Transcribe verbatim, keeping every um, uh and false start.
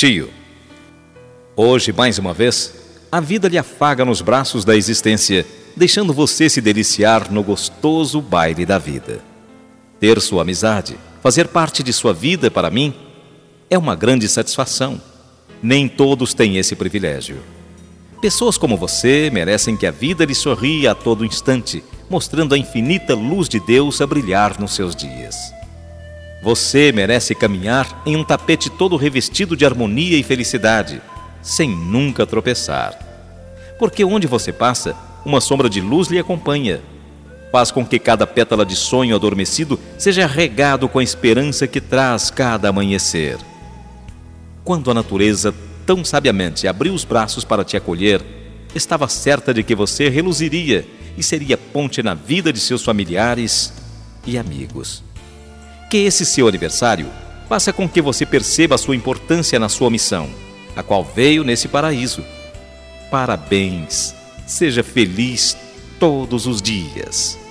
Tio, hoje, mais uma vez, a vida lhe afaga nos braços da existência, deixando você se deliciar no gostoso baile da vida. Ter sua amizade, fazer parte de sua vida para mim, é uma grande satisfação. Nem todos têm esse privilégio. Pessoas como você merecem que a vida lhe sorria a todo instante, mostrando a infinita luz de Deus a brilhar nos seus dias. Você merece caminhar em um tapete todo revestido de harmonia e felicidade, sem nunca tropeçar. Porque onde você passa, uma sombra de luz lhe acompanha. Faz com que cada pétala de sonho adormecido seja regado com a esperança que traz cada amanhecer. Quando a natureza tão sabiamente abriu os braços para te acolher, estava certa de que você reluziria e seria ponte na vida de seus familiares e amigos. Que esse seu aniversário faça com que você perceba a sua importância na sua missão, a qual veio nesse paraíso. Parabéns! Seja feliz todos os dias.